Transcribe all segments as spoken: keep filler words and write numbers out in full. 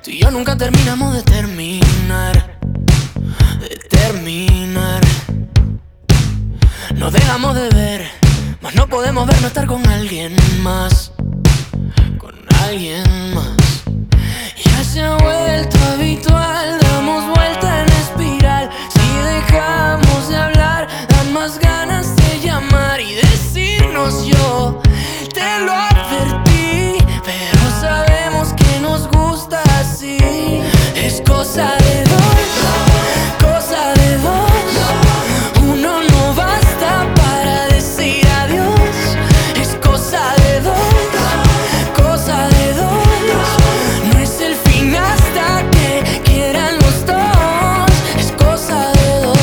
Tú y yo nunca terminamos de terminar, de terminar. Nos dejamos de ver, mas no podemos ver no estar con alguien más, con alguien más. Ya se ha vuelto habitual, damos vuelta en espiral. Si dejamos de hablar, dan más ganas de llamar y decirnos yo te lo advertí, pero sabemos que nos gusta así. Es cosa de dos, cosa de dos. Uno no basta para decir adiós. Es cosa de dos, cosa de dos. No es el fin hasta que quieran los dos. Es cosa de dos.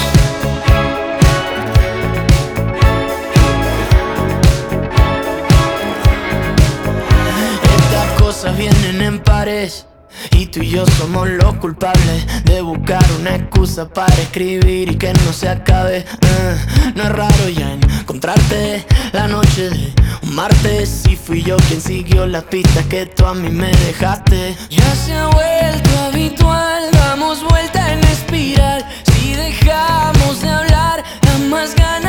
Estas cosas vienen en pares y tú y yo somos los culpables de buscar una excusa para escribir y que no se acabe. uh, No es raro ya encontrarte la noche de un martes. Y fui yo quien siguió las pistas que tú a mí me dejaste. Ya se ha vuelto habitual, damos vuelta en espiral. Si dejamos de hablar, dan más ganas